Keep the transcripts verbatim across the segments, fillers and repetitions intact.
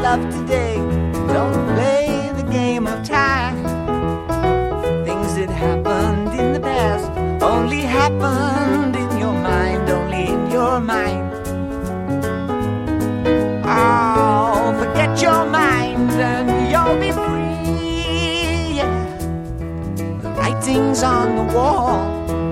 love today. Don't play the game of time. Things that happened in the past only happened in your mind, only in your mind. Oh, forget your mind and you'll be free, yeah. The writing's on the wall.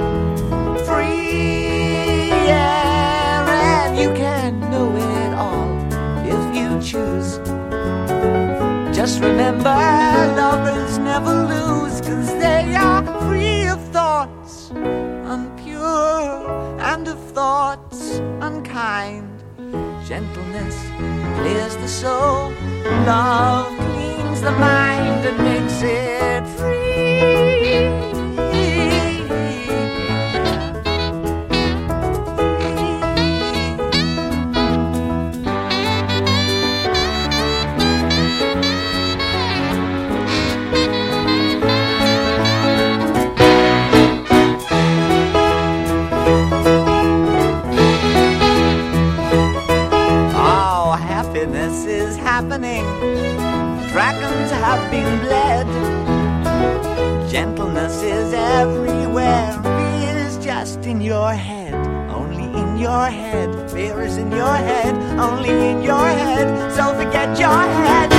Free, yeah, and you can know it all if you choose. Just remember, lovers never lose, 'cause they are free of thoughts unpure and of thoughts unkind. Gentleness clears the soul, love cleans the mind and makes it free. Happiness is happening. Dragons have been bled. Gentleness is everywhere. Fear is just in your head, only in your head. Fear is in your head, only in your head. So forget your head.